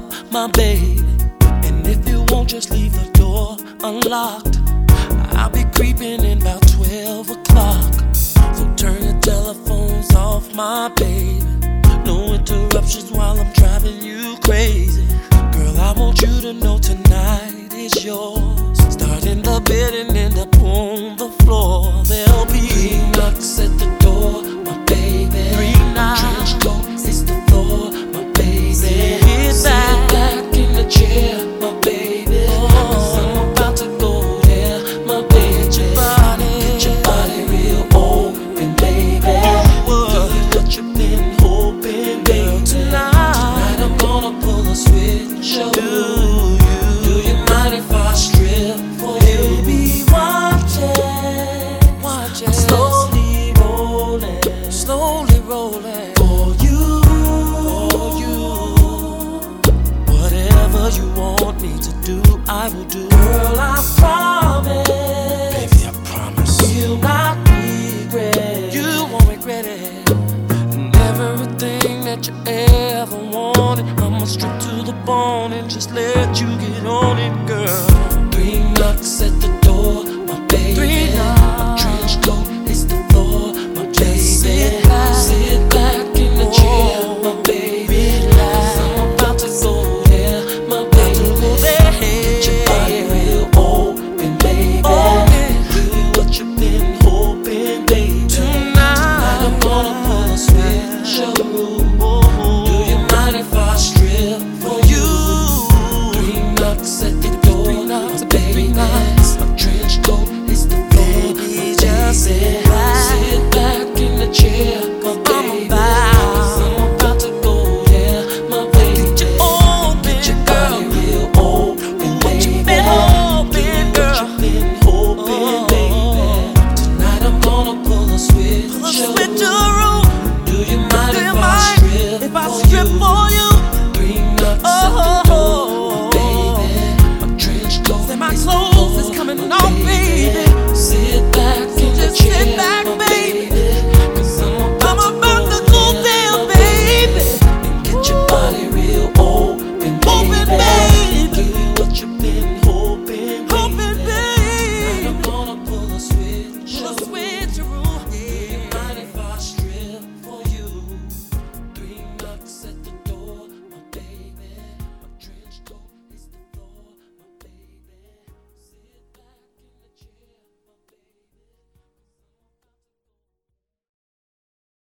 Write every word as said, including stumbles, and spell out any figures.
my baby. And if you won't just leave the door unlocked, I'll be creeping in about twelve o'clock. So turn your telephones off, my baby. No interruptions while I'm driving you crazy. Girl, I want you to know tonight is yours. Start in the bed and end up on the floor. There'll be three knocks at the door, my baby. Three knocks. Trench coat is the floor, my baby. Sit back, back in the chair, my baby. Oh. 'Cause I'm about to go there, my baby. Get your body, get your body real open, baby. Oh. Do what you've been hoping, baby. Tonight, tonight I'm gonna pull a switch. Oh. Do you, do you mind if I strip for you? Be watching, watching. I'm slowly rolling, slowly rolling for you, for you. Whatever you want me to do, I will do. Girl, I promise, baby, I promise you'll not regret. You won't regret it. And everything that you ever wanted, I'ma strip to the bone and just let you get on it, girl. Three knocks at the